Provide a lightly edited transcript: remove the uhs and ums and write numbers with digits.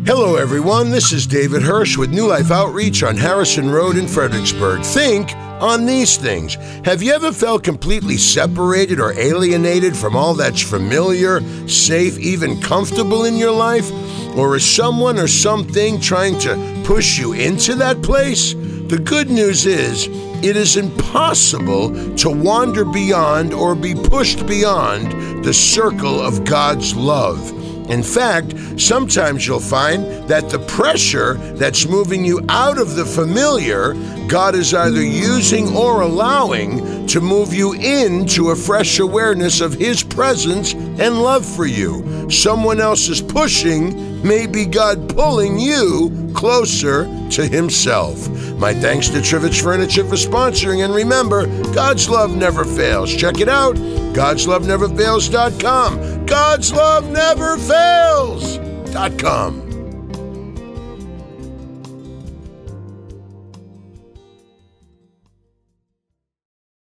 Hello, everyone. This is David Hirsch with New Life Outreach on Harrison Road in Fredericksburg. Think on these things. Have you ever felt completely separated or alienated from all that's familiar, safe, even comfortable in your life? Or is someone or something trying to push you into that place? The good news is, it is impossible to wander beyond or be pushed beyond the circle of God's love. In fact, sometimes you'll find that the pressure that's moving you out of the familiar, God is either using or allowing to move you into a fresh awareness of His presence and love for you. Someone else is pushing, maybe God pulling you closer to Himself. My thanks to Trivets Furniture for sponsoring, and remember, God's love never fails. Check it out, God'sLoveNeverFails.com. God'sLoveNeverFails.com.